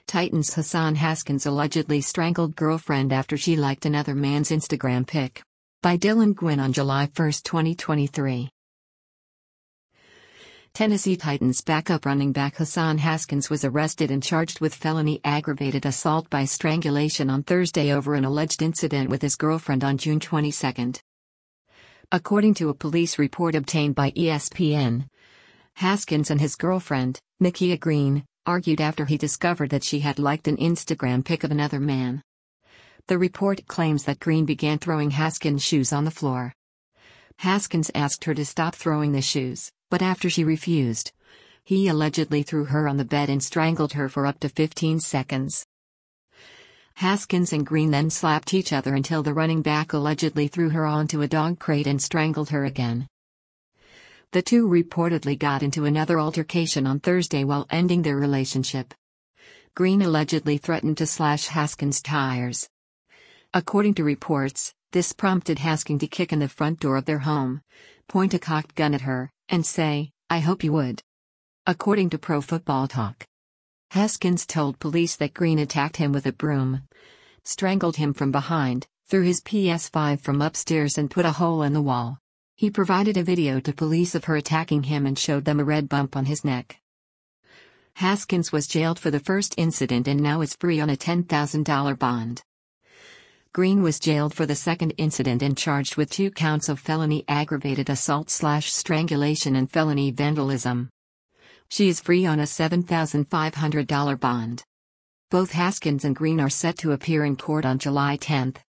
Titans Hassan Haskins allegedly strangled girlfriend after she liked another man's Instagram pic. By Dylan Gwynn on July 1, 2023. Tennessee Titans backup running back Hassan Haskins was arrested and charged with felony aggravated assault by strangulation on Thursday over an alleged incident with his girlfriend on June 22. According to a police report obtained by ESPN, Haskins and his girlfriend, Nakia Green, argued after he discovered that she had liked an Instagram pic of another man. The report claims that Green began throwing Haskins' shoes on the floor. Haskins asked her to stop throwing the shoes, but after she refused, he allegedly threw her on the bed and strangled her for up to 15 seconds. Haskins and Green then slapped each other until the running back allegedly threw her onto a dog crate and strangled her again. The two reportedly got into another altercation on Thursday while ending their relationship. Green allegedly threatened to slash Haskins' tires. According to reports, this prompted Haskins to kick in the front door of their home, point a cocked gun at her, and say, "I hope you would." According to Pro Football Talk, Haskins told police that Green attacked him with a broom, strangled him from behind, threw his PS5 from upstairs and put a hole in the wall. He provided a video to police of her attacking him and showed them a red bump on his neck. Haskins was jailed for the first incident and now is free on a $10,000 bond. Green was jailed for the second incident and charged with 2 counts of felony aggravated assault/strangulation and felony vandalism. She is free on a $7,500 bond. Both Haskins and Green are set to appear in court on July 10.